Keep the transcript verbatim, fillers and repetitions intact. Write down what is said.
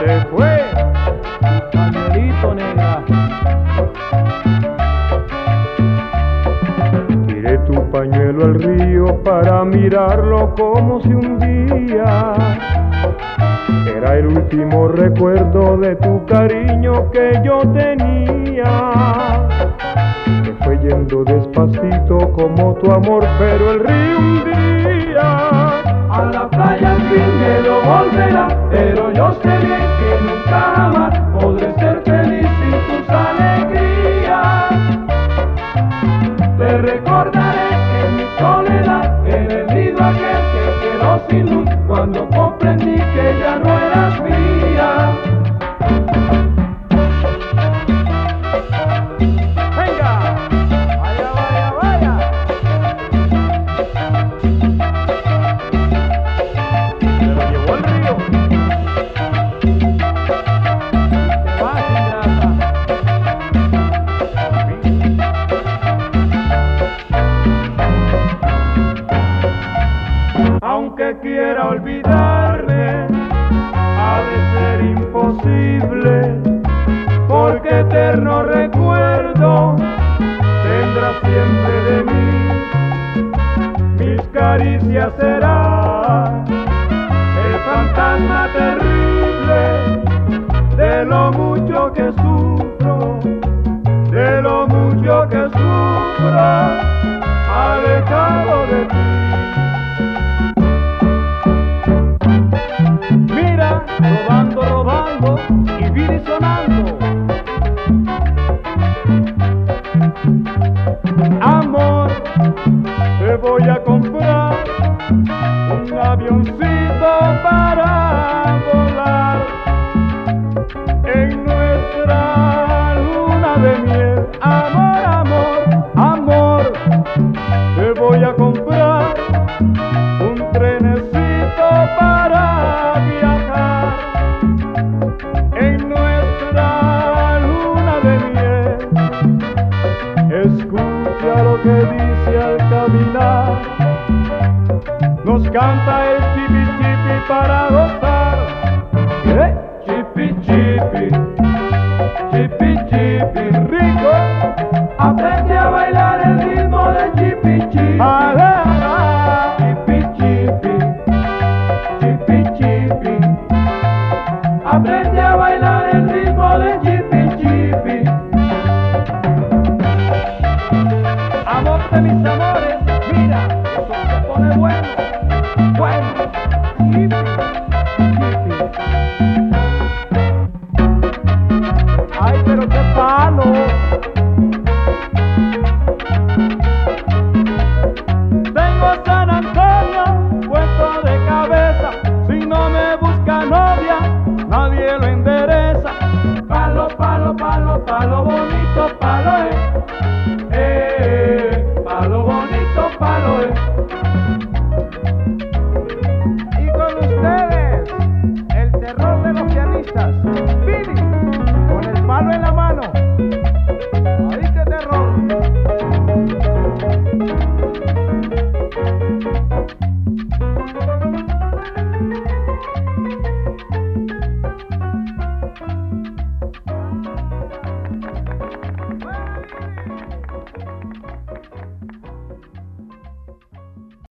Se fue, pañuelito negra. Tiré tu pañuelo al río para mirarlo como si un día era el último recuerdo de tu cariño que yo tenía. Se fue yendo despacito como tu amor, pero el río un día a la playa al fin me lo volverá. Pero yo sé bien que nunca jamás podré ser feliz sin tus alegrías. Te recordaré en mi soledad, en el nido aquel que quedó sin luz, cuando comprendí que ya no eras mía. ¡Venga! ¡Vaya, vaya, vaya! Se lo llevó el río. Se va, ingrata. Aunque quiera olvidarme, ha de ser imposible, porque eterno recuerdo tendrá siempre de mí. Mis caricias serán el fantasma terrible de lo mucho que sufro, de lo mucho que sufro, alejado de ti. Mira, rodando, rodando y viri sonando. Amor, te voy a comprar un avioncito para volar en nuestra luna de miel. Amor, amor, amor, te voy a comprar un trenecito para viajar en nuestra luna de miel. Escucha lo que dice al caminar, nos canta el chipi chipi para gozar. ¿Eh? Chipi chipi, chipi chipi rico, aprende a bailar.